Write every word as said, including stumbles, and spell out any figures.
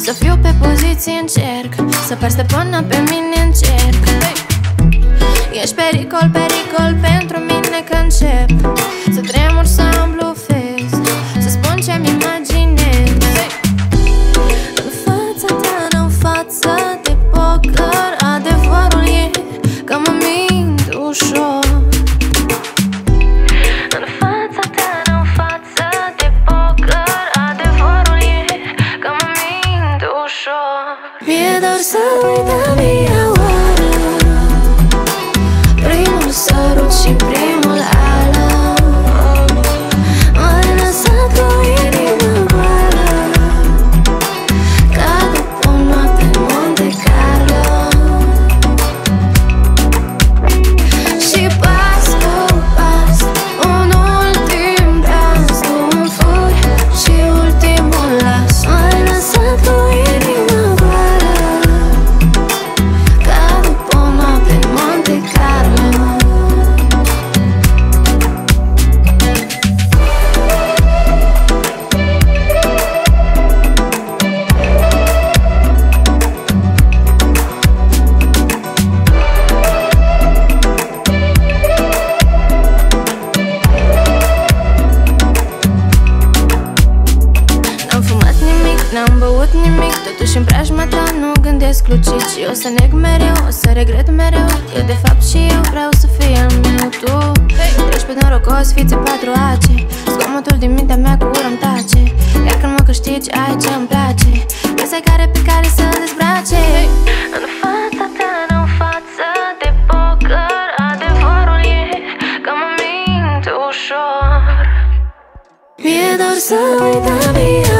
Să fiu pe poziție, încerc să par stăpână pe mine, încerc. Ești pericol, pericol pentru mine că încep să tremur, să îmi blufez, să spun ce-mi imaginez. În fața ta, în față de poker, adevărul e că mă mint ușor. În fața ta, în față de poker, adevărul e că mă mint ușor. Mi-e dor să uit a mia oară, primul sărut și primul ală. M-ai lăsat cu inima goală, ca după o noapte în Monte Carlo. Și pas cu pas, un ultim braț, tu îmi furi și ultimul las. M-ai lăsat cu inima goală, ca după o noapte în Monte Carlo. N-am fumat nimic, n-am băut nimic, totuși în preajma ta nu gândesc lucid. Și o să neg mereu, o să regret mereu că de fapt și eu vreau să fii al meu. Tu treci pe norocos, fițe patru ace, zgomotul din mintea mea cu ură-mi tace. Iar când mă câștigi ai ce-mi place, piesa care pe care să dezbrace. În fața ta, în față de poker, adevărul e că mă mint ușor. Mi-e dor să uit a mia